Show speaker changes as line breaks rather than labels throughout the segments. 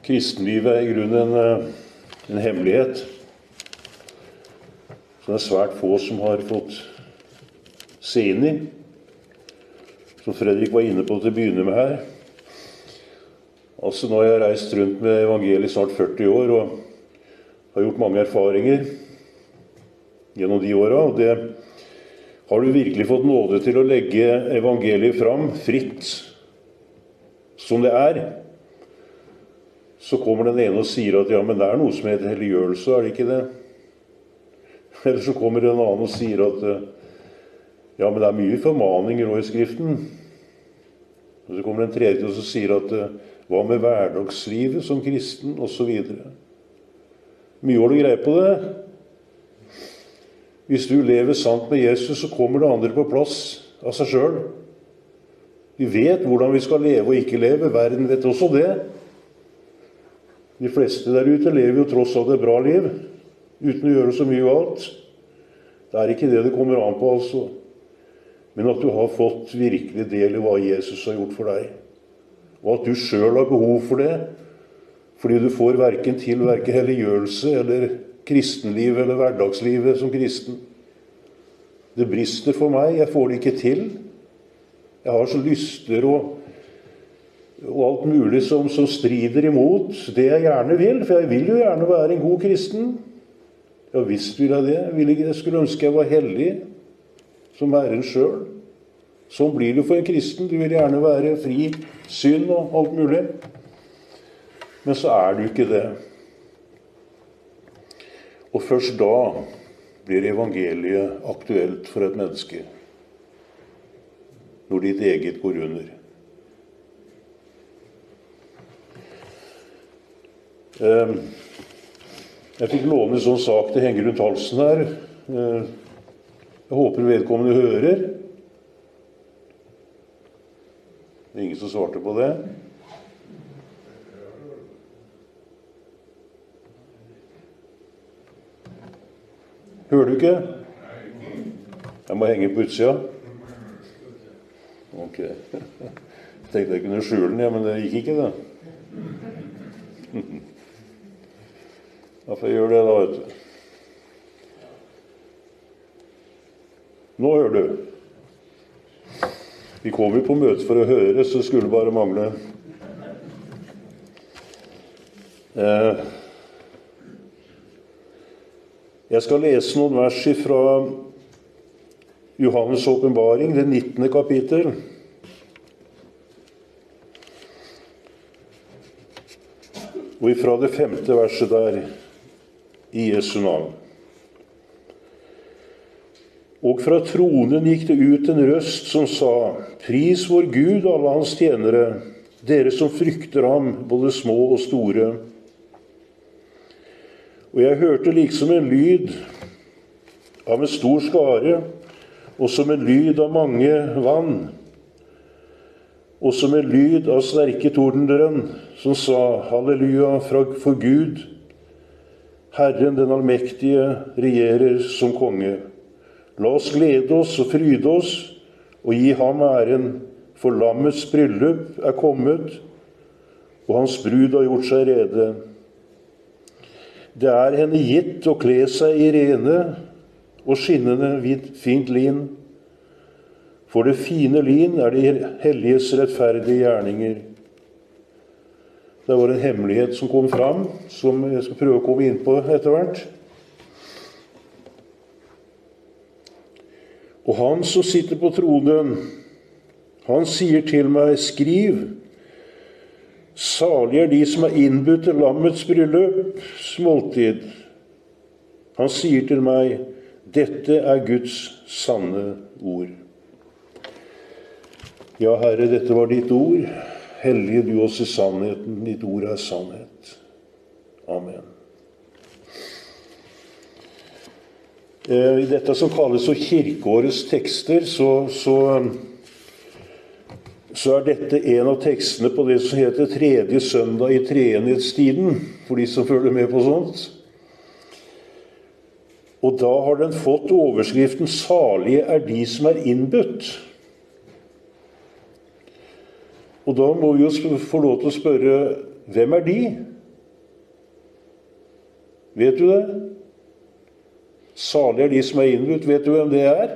Kristenlivet er i grunnen en hemmelighet. Så det er svært få som har fått se inn i. Som Fredrik var inne på til å begynne med her. Altså nå har jeg reist rundt med evangeliet snart 40 år og har gjort mange erfaringer gjennom de årene. Og det har du virkelig fått nåde til å legge evangeliet fram fritt som det er. Så kommer den ene og sier at ja, men det er noe som heter helliggjørelse, er det ikke det? Eller så kommer den annen og sier at ja, men det er mye formaninger nå i Skriften. Og så kommer den tredje og så sier at hva med hverdagslivet som kristen, og så videre. Mye har du greie på det. Hvis du lever sant med Jesus, så kommer det andre på plass av seg selv. Vi vet hvordan vi skal leve og ikke leve. Verden vet også det. De fleste der ute lever jo tross alt et bra liv, uten å gjøre så mye alt. Det er ikke det det kommer an på, altså. Men at du har fått virkelig del i hva Jesus har gjort for deg. Og at du selv har behov for det, fordi du får hverken helliggjørelse eller kristenliv eller hverdagslivet som kristen. Det brister for meg, jeg får det ikke til. Jeg har så lyster og alt mulig som strider imot det jeg gjerne vil, for jeg vil jo gjerne være en god kristen. Ja, visst vil jeg det. Jeg skulle ønske jeg var hellig, som Herren selv. Sånn blir det for en kristen. Du vil gjerne være fri, synd og alt mulig. Men så er du ikke det. Og først da blir evangeliet aktuelt for et menneske. Når ditt eget går under. Jeg fikk låne en sånn sak det henger rundt halsen her. Jeg håper vedkommende hører. Det er ingen som svarte på det. Hører du ikke? Jeg må henge på utsida. Ok. Jeg tenkte jeg kunne skjule den, ja, men det gikk ikke det. Da får jeg gjøre det da, vet du. Nå hører du. Vi kommer på møte for å høre, så skulle bare mangle. Jeg skal lese noen vers fra Johannes åpenbaring, det 19. kapittel. Og ifra det 5. verset der, i Jesu navn. Og fra tronen gikk det ut en røst som sa, pris vår Gud, alle hans tjenere, dere som frykter ham, både små og store. Og jeg hørte liksom en lyd av en stor skare, og som en lyd av mange vann, og som en lyd av sterke tordendrønn, som sa, halleluja for Gud, Herren den allmektige regjerer som konge. La oss glede oss og fryde oss, og gi ham æren, for lammets bryllup er kommet, og hans brud har gjort seg rede. Det er henne gitt å kle seg i rene og skinnende fint lin, for det fine lin er de helliges rettferdige gjerninger. Det var en hemmelighet som kom fram, som jeg skal prøve å komme inn på etter hvert. Og han som sitter på tronen, han sier til meg, skriv, salig er de som er innbudt til lammets bryllups måltid. Han sier til meg, dette er Guds sanne ord. Ja, Herre, dette var ditt ord. Hellige du oss i sannheten, ditt ord er sannhet. Amen. I dette som kalles for kirkeårets tekster, så er dette en av tekstene på det som heter tredje søndag i treenighetstiden, for de som følger med på sånt. Og da har den fått overskriften «Salige er de som er innbudt». Og da må vi jo få lov til å spørre, hvem er de? Vet du det? Salig er de som er innbudt. Vet du hvem det er?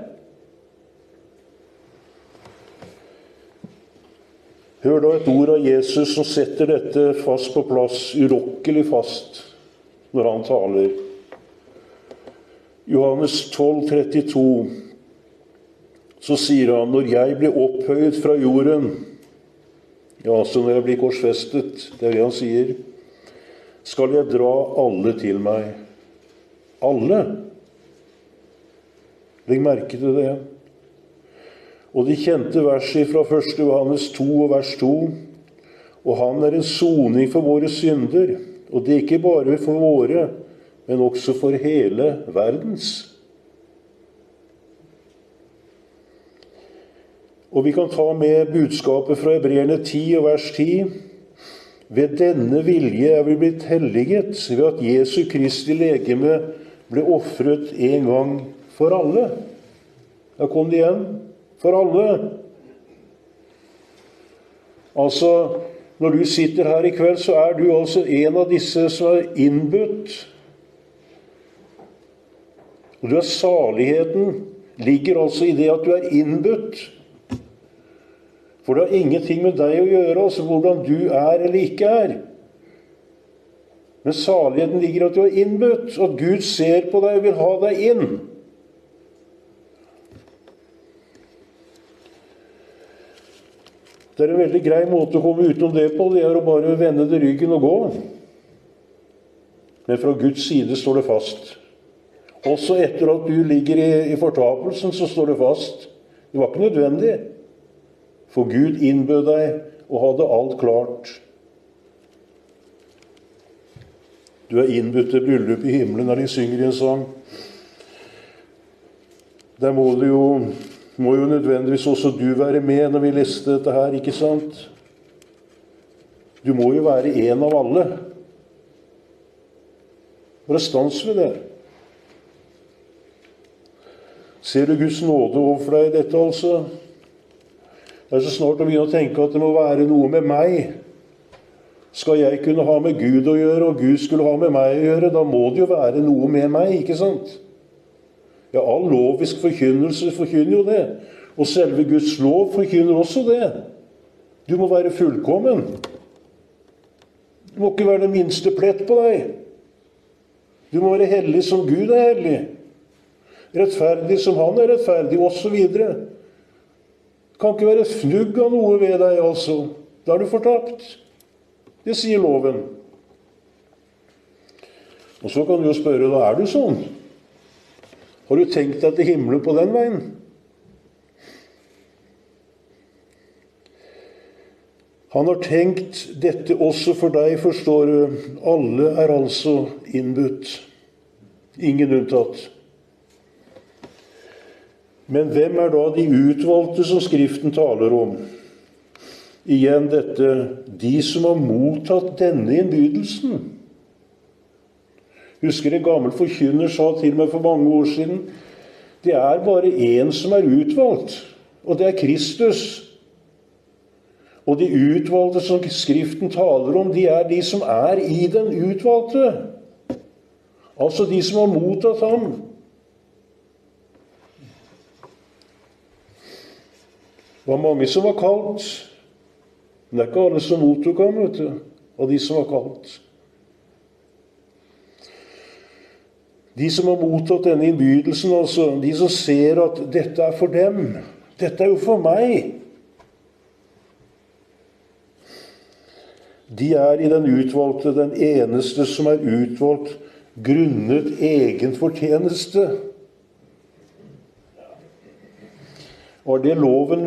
Hør da et ord av Jesus som setter dette fast på plass, urokkelig fast, når han taler. Johannes 12,32, så sier han, når jeg blir opphøyet fra jorden, ja, altså når jeg blir korsfestet, det er det han sier, skal jeg dra alle til meg. Alle. Legg merke til det. Og de kjente verset fra 1. Johannes 2 og vers 2. Og han er en soning for våre synder, og det er ikke bare for våre, men også for hele verdens. Og vi kan ta med budskapet fra Hebreerne 10 og vers 10. Ved denne vilje er vi blitt helliget, ved at Jesu Kristi legeme ble offret en gang for alle. Da kom det igjen. For alle. Altså, når du sitter her i kveld, så er du altså en av disse som er innbudt. Og du er saligheten ligger altså i det at du er innbudt. For det har ingenting med deg å gjøre, altså hvordan du er eller ikke er. Men saligheten ligger i at du er innbudt, og at Gud ser på deg og vil ha deg inn. Det er en veldig grei måte å komme utenom det på, det er å bare vende det ryggen og gå. Men fra Guds side står det fast. Også etter at du ligger i fortapelsen, så står det fast. Det var ikke nødvendig. For Gud innbød deg og hadde alt klart. Du er innbudt til bryllup i himmelen når de synger i en sang. Der må jo nødvendigvis også du være med når vi leste dette her, ikke sant? Du må jo være en av alle. Bare stans ved det. Ser du Guds nåde overfor deg i dette altså? Det er så snart å begynne å tenke at det må være noe med meg. Skal jeg kunne ha med Gud å gjøre, og Gud skulle ha med meg å gjøre, da må det jo være noe med meg, ikke sant? Ja, all lovisk forkynnelse forkynner jo det. Og selve Guds lov forkynner også det. Du må være fullkommen. Det må ikke være den minste plett på deg. Du må være hellig som Gud er hellig. Rettferdig som han er rettferdig, og så videre. Det kan ikke være et fnugg av noe ved deg, altså. Da er du fortapt. Det sier loven. Og så kan du jo spørre, da er du sånn? Har du tenkt deg til himmelen på den veien? Han har tenkt dette også for deg, forstår du. Alle er altså innbudt. Ingen unntatt. Men hvem er da de utvalgte som Skriften taler om? Igjen dette, de som har mottatt denne innbydelsen. Husker en gammel forkynner sa til meg for mange år siden, det er bare en som er utvalgt, og det er Kristus. Og de utvalgte som Skriften taler om, de er de som er i den utvalgte. Altså de som har mottatt ham. Det var mange som var kalt, men det er ikke alle som mottok ham, vet du, av de som var kalt. De som har mottatt denne innbydelsen, altså, de som ser at dette er for dem, dette er jo for meg. De er i den utvalgte, den eneste som er utvalgt grunnet egen fortjeneste. Og det loven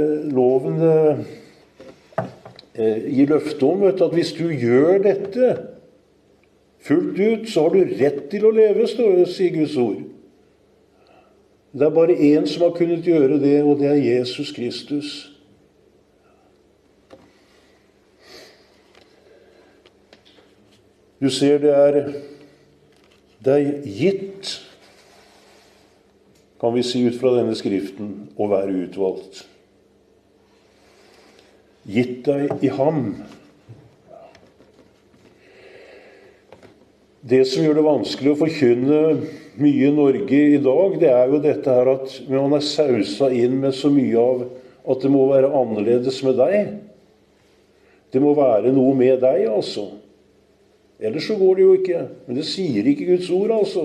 gir løfte om, vet du, at hvis du gjør dette fullt ut, så har du rett til å leve, sier Guds ord. Det er bare en som har kunnet gjøre det, og det er Jesus Kristus. Du ser det er gitt, kan vi si ut fra denne skriften, å være utvalgt. Gitt deg i ham. Det som gjør det vanskelig å forkynne mye i Norge i dag, det er jo dette her at man er sausa inn med så mye av at det må være annerledes med deg. Det må være noe med deg, altså. Ellers så går det jo ikke. Men det sier ikke Guds ord, altså.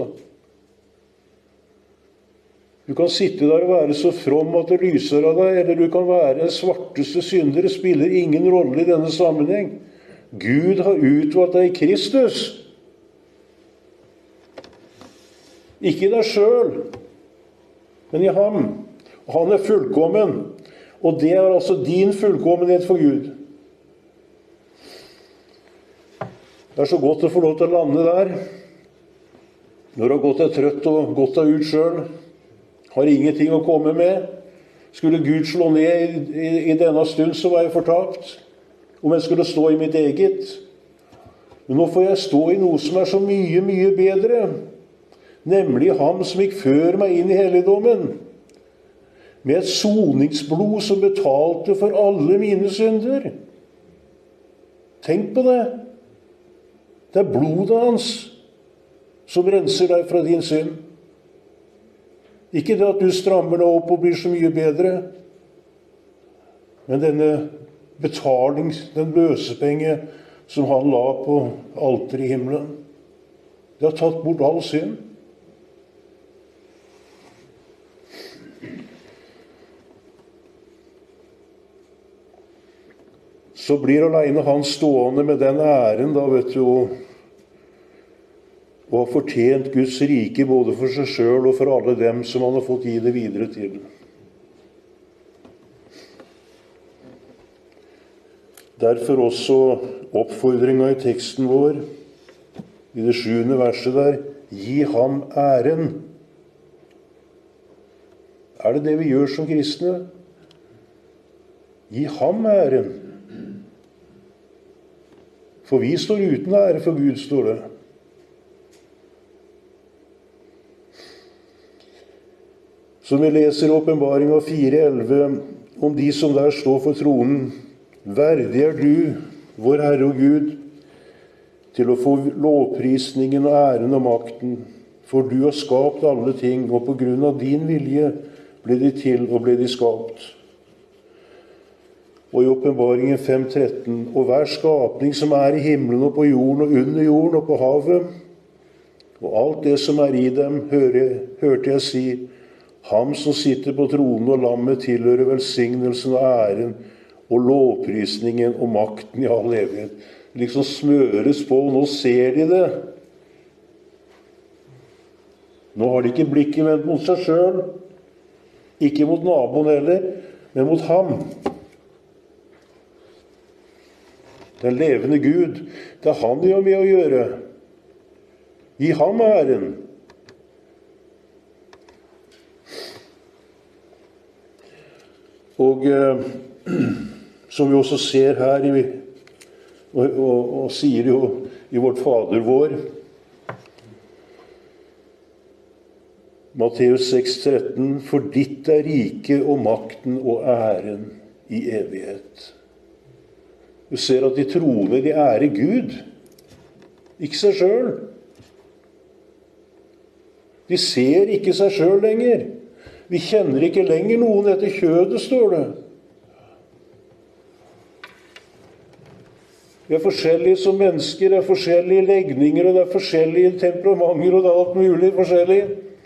Du kan sitte der og være så from at det lyser av deg, eller du kan være svarteste synder. Det spiller ingen rolle i denne sammenheng. Gud har utvalgt deg i Kristus. Ikke i deg selv, men i ham. Han er fullkommen, og det er altså din fullkommenhet for Gud. Det er så godt å få lov til å lande der. Når du har gått deg trøtt og gått deg ut selv, har ingenting å komme med. Skulle Gud slå ned i denne stund, så var jeg fortapt. Om jeg skulle stå i mitt eget. Men nå får jeg stå i noe som er så mye, mye bedre. Nemlig ham som gikk før meg inn i helligdommen. Med et soningsblod som betalte for alle mine synder. Tenk på det. Det er blodet hans som renser deg fra din synd. Ikke det at du strammer deg opp og blir så mye bedre, men denne betaling, den løsepenge som han la på alteret i himmelen, det har tatt bort all synd. Så blir alene han stående med den æren, da, vet du, og har fortjent Guds rike både for seg selv og for alle dem som han har fått gi det videre til. Derfor også oppfordringen i teksten vår, i det 7. verset der, gi ham æren. Er det det vi gjør som kristne? Gi ham æren. For vi står uten ære for Gud, står det. Som vi leser i Åpenbaringen 4:11, om de som der står for tronen, verdig er du, vår Herre og Gud, til å få lovprisningen og æren og makten, for du har skapt alle ting, og på grunn av din vilje ble de til og ble de skapt. Og i Åpenbaringen 5:13, og hver skapning som er i himmelen og på jorden og under jorden og på havet, og alt det som er i dem, hørte jeg si, ham som sitter på tronen og lammet tilhører velsignelsen og æren og lovprisningen og makten i all evighet. Liksom smøres på, og nå ser de det. Nå har de ikke blikket vendt mot seg selv, ikke mot naboen heller, men mot ham. Den levende Gud, det er han de har med å gjøre. Gi ham æren. Og som vi også ser her, og sier jo i vårt Fader vår, Matteus 6,13, for ditt er riket og makten og æren i evighet. Du ser at de troende, de ærer Gud, ikke seg selv. De ser ikke seg selv lenger. Vi kjenner ikke lenger noen etter kjødet, står det. Vi er forskjellige som mennesker, det er forskjellige legninger, og det er forskjellige temperamenter, og det er alt mulig forskjellig.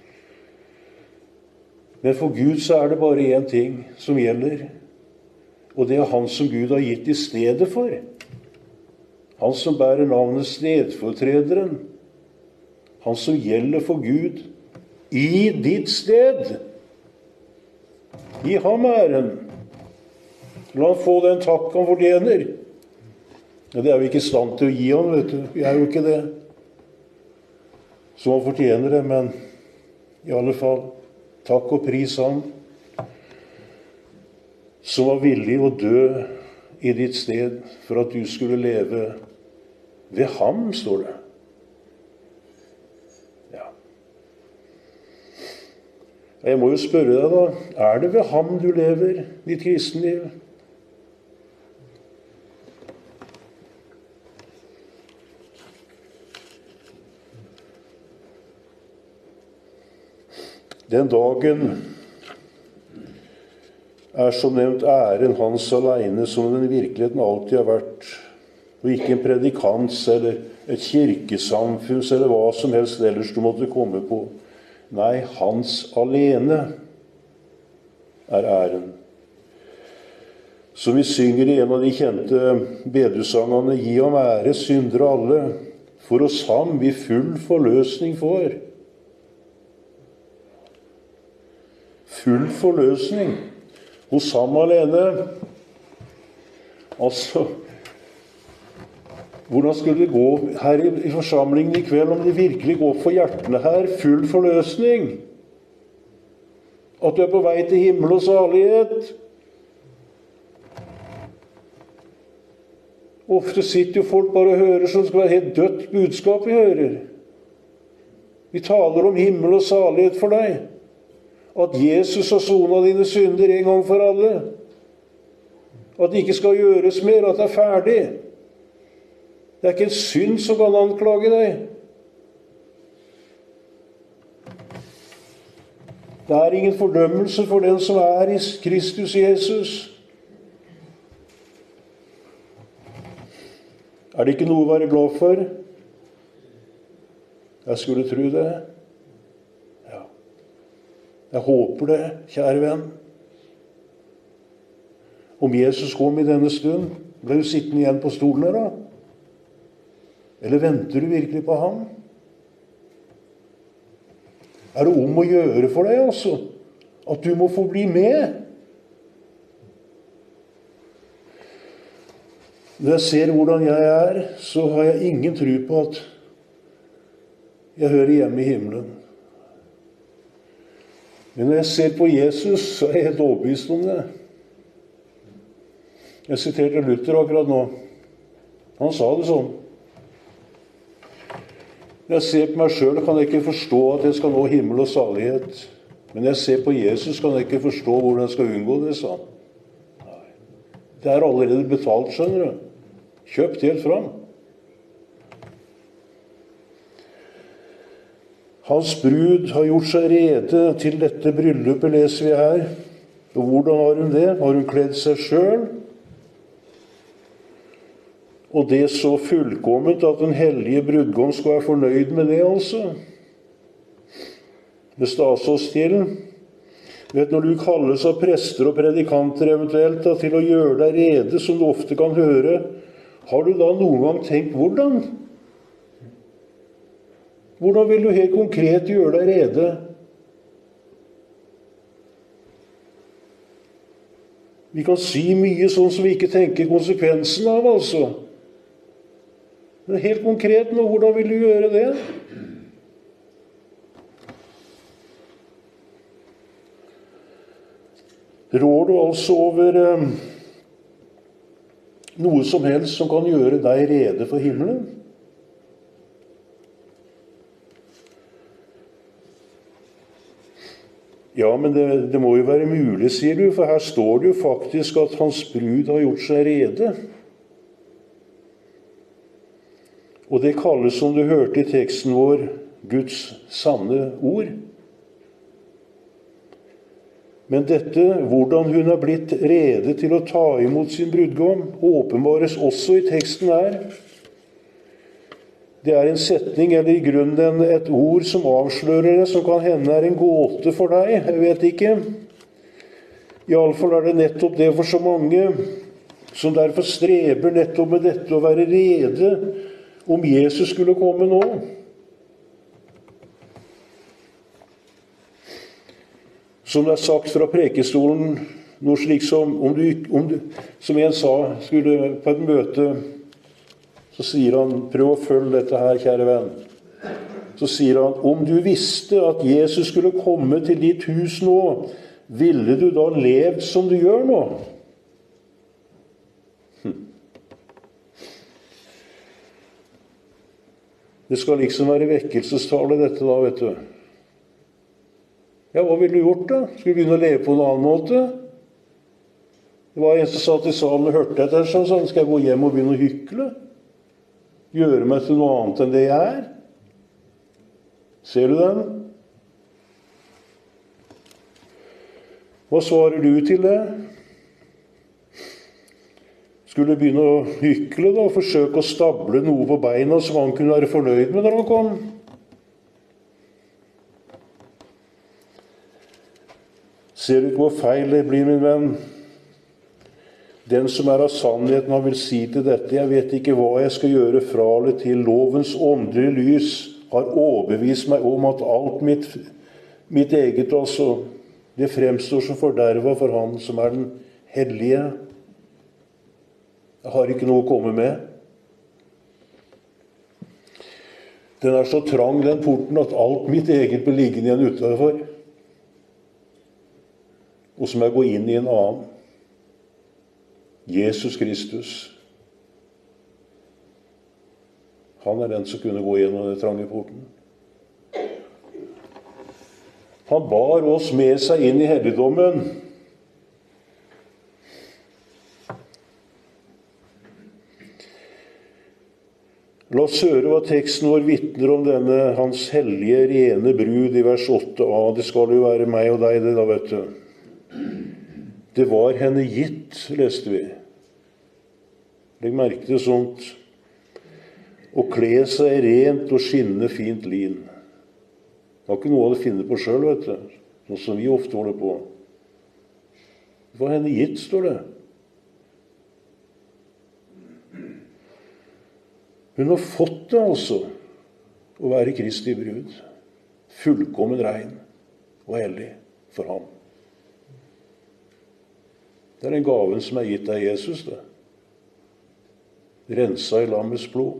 Men for Gud så er det bare én ting som gjelder, og det er han som Gud har gitt i stedet for. Han som bærer navnet stedfortrederen. Han som gjelder for Gud i ditt sted. Gi ham æren. La han få den takk han fortjener. Ja, det er vi ikke i stand til å gi ham, vet du. Vi er jo ikke det. Så han fortjener det, men i alle fall, takk og pris ham, som var villig å dø i ditt sted for at du skulle leve ved ham, står det. Ja. Jeg må jo spørre deg da, er det ved ham du lever ditt kristenliv? Den dagen er som nevnt æren hans alene, som den i virkeligheten alltid har vært, og ikke en predikants eller et kirkesamfunns eller hva som helst ellers du måtte komme på. Nei, hans alene er æren. Som vi synger i en av de kjente bedusangene, gi ham ære, syndere alle, for oss ham vi full forløsning får. Full forløsning hos ham alene. Altså, hvordan skulle det gå her i forsamlingen i kveld om det virkelig går for hjertene her? Full forløsning. At du er på vei til himmel og salighet. Ofte sitter jo folk bare og hører som skal være helt dødt budskap vi hører. Vi taler om himmel og salighet for deg. At Jesus har sonet dine synder en gang for alle. At det ikke skal gjøres mer, at det er ferdig. Det er ikke en synd som kan anklage deg. Det er ingen fordømmelse for den som er i Kristus Jesus. Er det ikke noe å være glad for? Jeg skulle tro det. Ja. Jeg håper det, kjære venn. Om Jesus kom i denne stund, ble du sittende igjen på stolen her da? Eller venter du virkelig på ham? Er det om å gjøre for deg, altså? At du må få bli med? Når jeg ser hvordan jeg er, så har jeg ingen tro på at jeg hører hjemme i himmelen. Men når jeg ser på Jesus, så er jeg helt overbevist om det. Jeg siterte Luther akkurat nå. Han sa det sånn. Når jeg ser på meg selv, kan jeg ikke forstå at jeg skal nå himmel og salighet. Men når jeg ser på Jesus, kan jeg ikke forstå hvordan jeg skal unngå det, sa han. Det er allerede betalt, skjønner du. Kjøpt helt fram. Hans brud har gjort seg rede til dette bryllupet, leser vi her. Og hvordan har hun det? Har hun kledd seg selv? Og det så fullkomment at den hellige brudgom skal være fornøyd med det, altså. Det stas oss til. Vet, når du kalles av prester og predikanter eventuelt da, til å gjøre deg rede, som du ofte kan høre, har du da noen gang tenkt hvordan? Hvordan vil du helt konkret gjøre deg rede? Vi kan si mye sånn som vi ikke tenker konsekvensen av, altså. Men helt konkret nå, hvordan vil du gjøre det? Rår du altså over noe som helst som kan gjøre deg rede for himmelen? Ja, men det må jo være mulig, sier du, for her står det jo faktisk at hans brud har gjort seg rede. Og det kalles, som du hørte i teksten vår, Guds sanne ord. Men dette, hvordan hun har blitt rede til å ta imot sin brudgom, åpenbares også i teksten her. Det er en setning, eller i grunnen et ord som avslører det, som kan hende er en gåte for deg, jeg vet ikke. I alle fall er det nettopp det for så mange, som derfor streber nettopp med dette å være rede om Jesus skulle komme nå. Som det er sagt fra prekestolen, noe slik som, som en sa, skulle på et møte, så sier han, prøv å følge dette her, kjære venn. Så sier han, om du visste at Jesus skulle komme til ditt hus nå, ville du da levd som du gjør nå? Det skal liksom være vekkelsestale dette da, vet du. Ja, hva ville du gjort da? Skulle du begynne å leve på en annen måte? Det var en som satt i salen og hørte etter, sånn, skal jeg gå hjem og begynne å hykle? Gjøre meg til noe annet enn det jeg er? Ser du den? Hva svarer du til det? Skulle begynne å hykle da, og forsøke å stable noe på beina som han kunne være fornøyd med når han kom? Ser du ikke hvor feil det blir, min venn? Den som er av sannheten, han vil si til dette: jeg vet ikke hva jeg skal gjøre fra eller til. Lovens åndelige lys har overbevist meg om at alt mitt eget også, det fremstår som forderva for han som er den hellige. Jeg har ikke noe å komme med. Den er så trang, den porten, at alt mitt eget blir liggende igjen utenfor. Og så må jeg gå inn i en annen. Jesus Kristus. Han er den som kunne gå gjennom den trange porten. Han bar oss med seg inn i helligdommen. La oss høre hva teksten vår vitner om denne hans hellige, rene brud i vers 8a. Det skal jo være meg og deg, det da, vet du. Det var henne gitt, leste vi. Legg merke til sånt. Å kle seg rent og skinnende fint lin. Det var ikke noe å finne på selv, vet du. Noe som vi ofte holder på. Det var henne gitt, står det. Hun har fått det altså, å være Kristi brud. Fullkommen rein og hellig for ham. Det er den gaven som er gitt av Jesus, det. Rensa i lammets blod.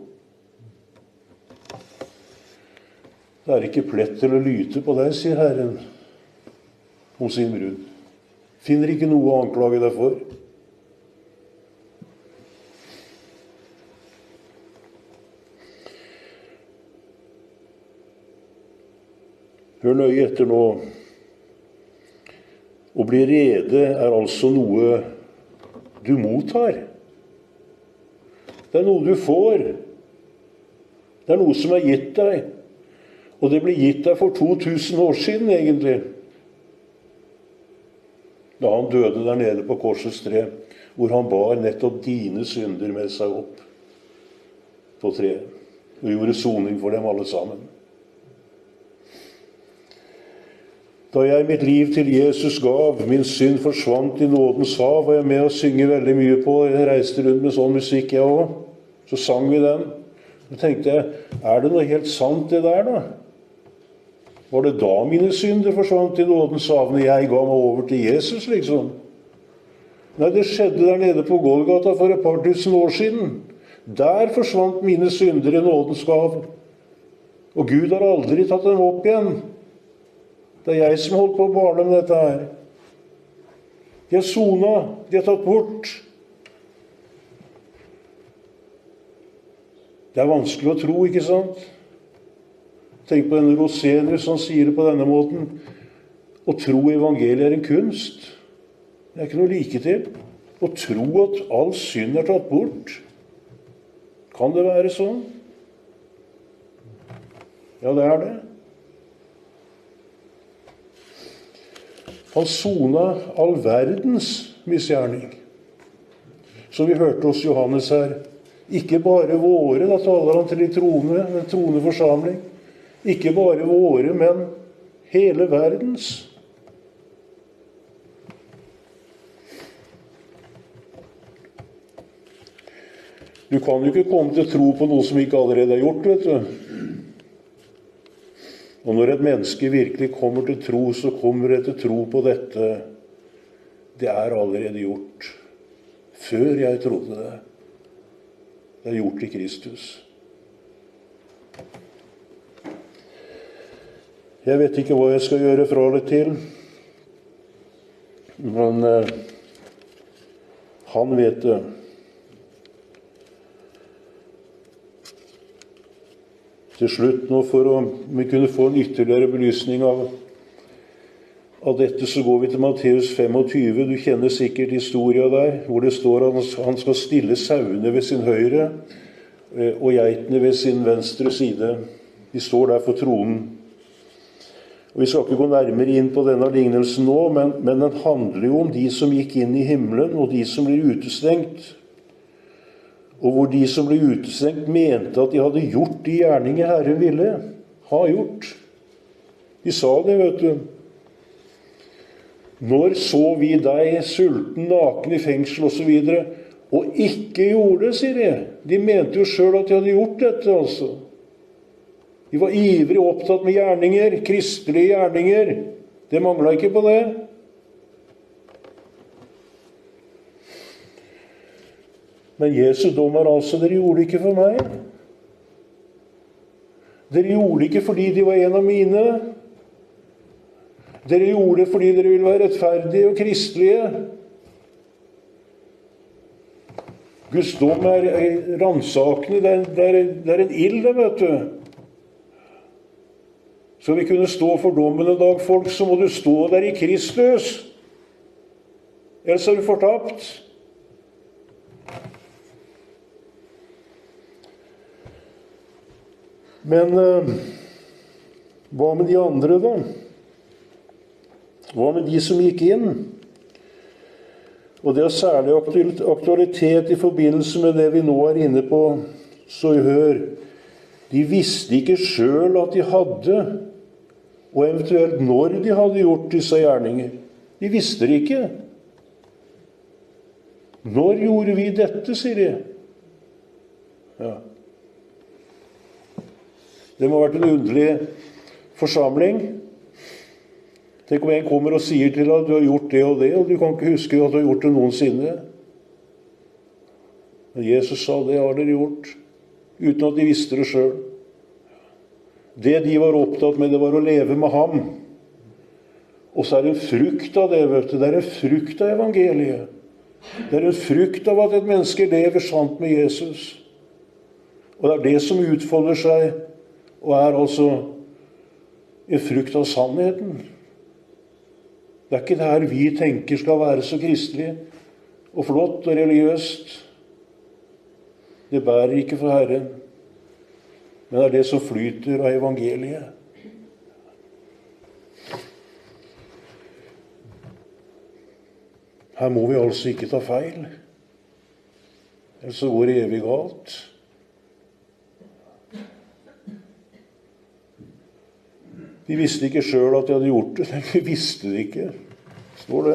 Det er ikke plett til å lyte på deg, sier Herren om sin brud. Finner ikke noe å anklage deg for. Hør nøye etter nå. Å bli rede er altså noe du mottar. Det er noe du får. Det er noe som er gitt deg. Og det ble gitt deg for 2000 år siden, egentlig. Da han døde der nede på korsets tre, hvor han bar nettopp dine synder med seg opp på treet, og gjorde soning for dem alle sammen. Da jeg mitt liv til Jesus gav, min synd forsvant i nådens hav, og jeg er med å synge veldig mye på. Jeg reiste rundt med sånn musikk, jeg også. Så sang vi den. Så tenkte jeg, er det noe helt sant det der da? Var det da mine synder forsvant i nådens hav, når jeg ga meg over til Jesus, liksom? Nei, det skjedde der nede på Golgata for et par tusen år siden. Der forsvant mine synder i nådens hav. Og Gud har aldri tatt dem opp igjen. Det er jeg som holdt på å bale med dette her. De har sona, de har tatt bort. Det er vanskelig å tro, ikke sant? Tenk på denne Rosenius, han sier det på denne måten. Å tro evangeliet er en kunst. Det er ikke noe like til. Å tro at all synd er tatt bort. Kan det være sånn? Ja, det er det. Han sona all verdens misgjerning. Så vi hørte hos Johannes her. Ikke bare våre, da taler han til de troende, den troende forsamling. Ikke bare våre, men hele verdens. Du kan jo ikke komme til å tro på noe som ikke allerede er gjort, vet du. Og når et menneske virkelig kommer til tro, så kommer det til tro på dette. Det er allerede gjort. Før jeg trodde det. Det er gjort i Kristus. Jeg vet ikke hva jeg skal gjøre fra eller til. Men han vet det. Til slutt nå, for å vi kunne få en ytterligere belysning av dette, så går vi til Matteus 25. Du kjenner sikkert historien der, hvor det står at han skal stille sauene ved sin høyre og geitene ved sin venstre side. De står der for tronen. Og vi skal ikke gå nærmere inn på denne lignelsen nå, men den handler jo om de som gikk inn i himmelen, og de som blir utestengt. Og hvor de som ble utestengt mente at de hadde gjort de gjerninger Herren ville ha gjort. De sa det, vet du. Når så vi deg sulten, naken i fengsel og så videre, og ikke gjorde det, sier de. De mente jo selv at de hadde gjort dette, altså. De var ivrig opptatt med gjerninger, kristelige gjerninger. Det manglet ikke på det. Men Jesu dom er altså, dere gjorde det ikke for meg. Dere gjorde det ikke fordi de var en av mine. Dere gjorde det fordi dere ville være rettferdige og kristelige. Guds dom er ransakende, det er en ild, vet du. Så vi kunne stå for dommen en dag, folk, så må du stå der i Kristus. Ellers er du fortapt. Men hva med de andre, da? Hva med de som gikk inn? Og det har særlig aktualitet i forbindelse med det vi nå er inne på. Så hør, de visste ikke selv at de hadde, og eventuelt når de hadde gjort disse gjerninger. De visste det ikke. Når gjorde vi dette, sier de. Ja. Det må ha vært en underlig forsamling. Tenk om en kommer og sier til deg at du har gjort det og det, og du kan ikke huske at du har gjort det noensinne. Men Jesus sa, det har dere gjort, uten at de visste det selv. Det de var opptatt med, det var å leve med ham. Og så er det en frukt av det, vet du. Det er en frukt av evangeliet. Det er en frukt av at et menneske lever sant med Jesus. Og det er det som utfolder seg, og er altså en frukt av sannheten. Det er ikke det her vi tenker skal være så kristelig og flott og religiøst. Det bærer ikke for Herren, men det er det som flyter av evangeliet. Her må vi altså ikke ta feil, ellers så går det evig galt. De visste ikke selv at de hadde gjort det. De visste det ikke. Står det.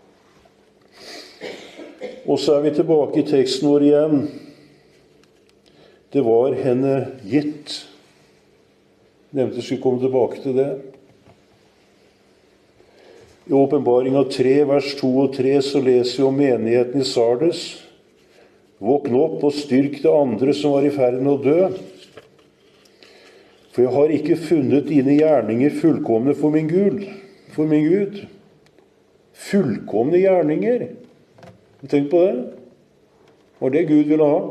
Og så er vi tilbake i teksten vår igjen. Det var henne gitt. Jeg nevnte jeg skulle komme tilbake til det. I Åpenbaringen 3, vers 2 og 3, så leser vi om menigheten i Sardes. Våkn opp og styrk det andre som var i ferd med å dø. For jeg har ikke funnet dine gjerninger fullkomne for min Gud. Fullkomne gjerninger. Tenk på det. Var det Gud ville ha?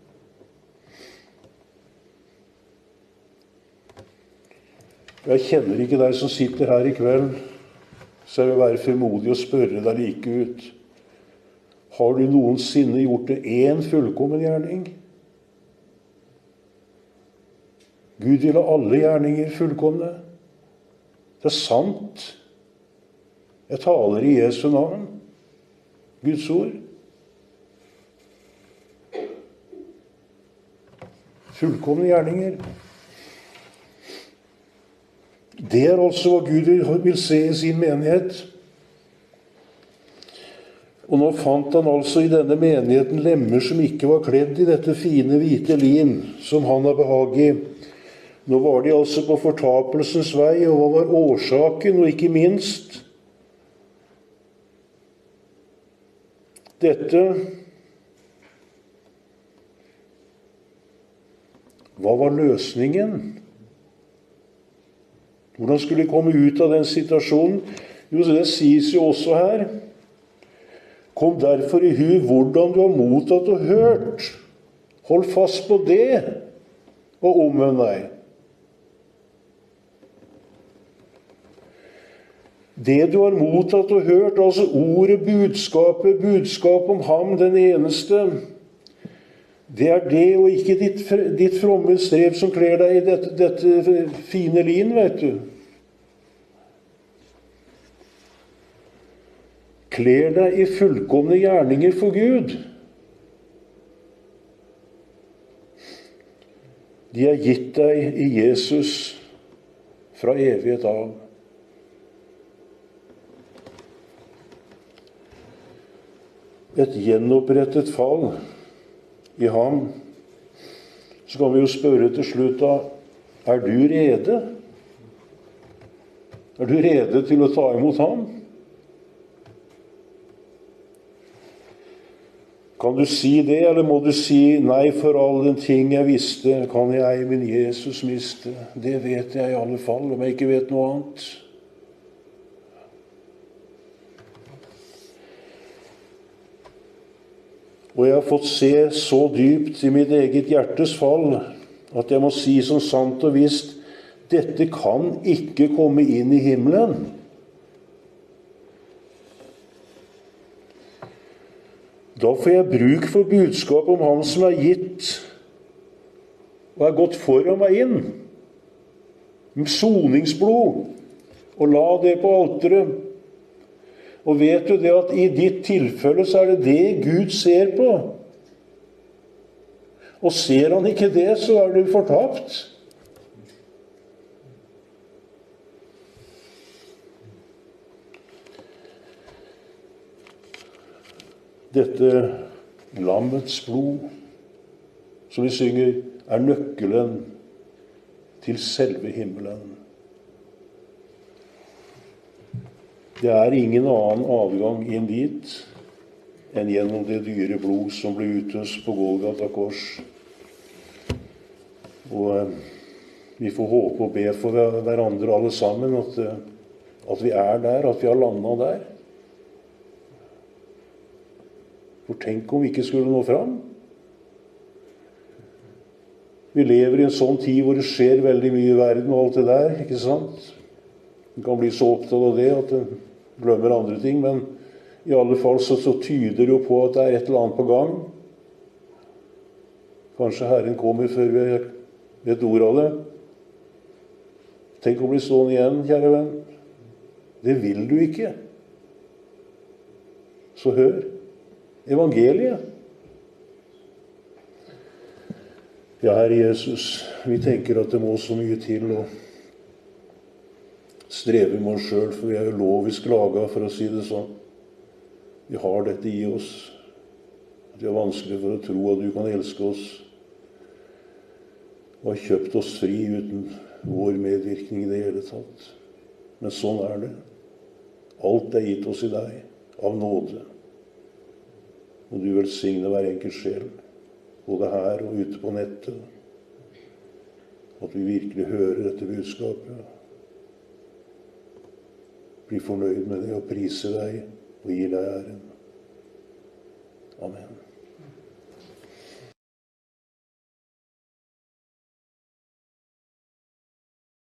Jeg kjenner ikke deg som sitter her i kveld, så jeg vil være frimodig og spørre deg like ut. Har du noensinne gjort det en fullkommen gjerning? Gud vil ha alle gjerninger fullkomne. Det er sant. Jeg taler i Jesu navn. Guds ord. Fullkomne gjerninger. Det er altså hva Gud vil se i sin menighet. Og nå fant han altså i denne menigheten lemmer som ikke var kledd i dette fine hvite lin som han har behag i. Nå var de altså på fortapelsens vei, og hva var årsaken, og ikke minst dette. Hva var løsningen? Hvordan skulle de komme ut av den situasjonen? Jo, det sies jo også her. Kom derfor i hu hvordan du har mottatt og hørt. Hold fast på det, og omvend deg. Det du har mottatt og hørt, altså ordet, budskap om ham, den eneste, det er det, og ikke ditt fromme strev som kler deg i dette fine lin, vet du. kler deg i fullkomne gjerninger for Gud. De er gitt deg i Jesus fra evighet av. Et gjenopprettet fall i ham. Så kan vi jo spørre til slutt da, er du rede? Er du rede til å ta imot ham? Kan du si det, eller må du si nei, for all den ting jeg visste, kan jeg min Jesus miste? Det vet jeg i alle fall, om jeg ikke vet noe annet. Og jeg har fått se så dypt i mitt eget hjertes fall, at jeg må si som sant og visst, dette kan ikke komme inn i himmelen. Da får jeg bruk for budskap om ham som er gitt og er gått foran meg inn. Med soningsblod. Og la det på alteret. Og vet du det at i ditt tilfelle så er det det Gud ser på. Og ser han ikke det, så er du fortapt. Dette lammets blod, som vi synger, er nøkkelen til selve himmelen. Det er ingen annen adgang inn dit enn gjennom det dyre blod som ble utøst på Golgata kors. Og vi får håpe og be for hverandre alle sammen at vi er der, at vi har landet der. For tenk om vi ikke skulle nå fram. Vi lever i en sånn tid hvor det skjer veldig mye i verden og alt det der, ikke sant? Man kan bli så opptatt av det at man glemmer andre ting, men i alle fall så tyder det jo på at det er et eller annet på gang. Kanskje Herren kommer før vi vet ord av det. Tenk å bli stående igjen, kjære venn. Det vil du ikke. Så hør. Evangeliet. Ja, Herre Jesus, vi tenker at det må så mye til å streve med oss selv, for vi er jo lovisk laget, for å si det sånn. Vi har dette i oss. Det er vanskelig for å tro at du kan elske oss og har kjøpt oss fri uten vår medvirkning i det hele tatt. Men sånn er det. Alt er gitt oss i deg, av nåde. Og du velsigne hver enkelt sjel, både her og ute på nettet. At vi virkelig hører dette budskapet. Bli fornøyd med det og prise deg og gi deg æren. Amen.